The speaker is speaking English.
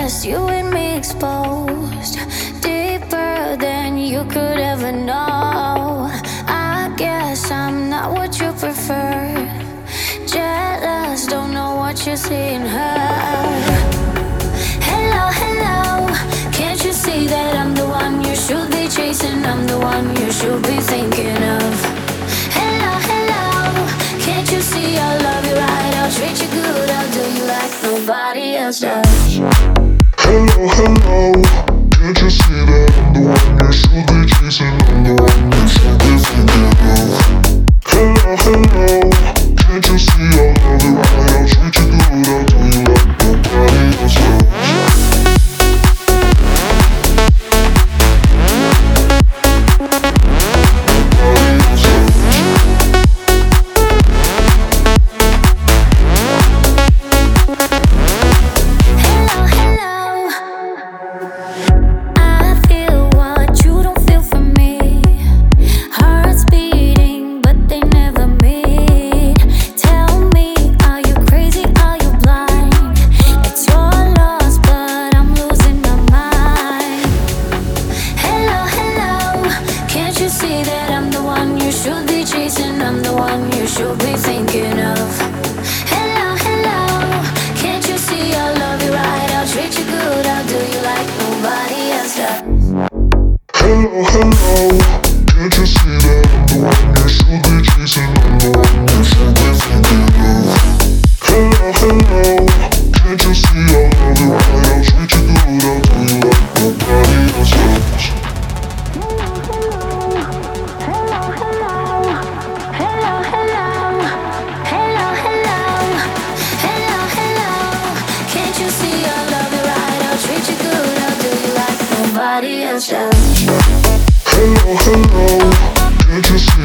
just you and me exposed, deeper than you could ever know. I guess I'm not what you prefer. Jealous, don't know what you see in her. Hello, hello, can't you see that I'm the one you should be chasing? I'm the one you should be thinking of. Hello, hello, can't you see I love you right? I'll treat you good, I'll do you like nobody else does. Hello, hello, can't you see that I'm the one you should be chasing? I'm the one you should be thinking of. Hello, hello, can't you see I love you right? I'll treat you good, I'll do you like nobody else does. Hello, hello, can't you see that I'm the one you should be chasing? I'm the one you should be thinking of. Hello, hello, can't you see I love you right? I'll treat you good, I'll do you like nobody else does. Hello, hello, hello, hello, hello, hello, hello, hello, hello. Can't you see I love you right? I'll treat you good, I'll do you like nobody else does. Hello, hello, can't you see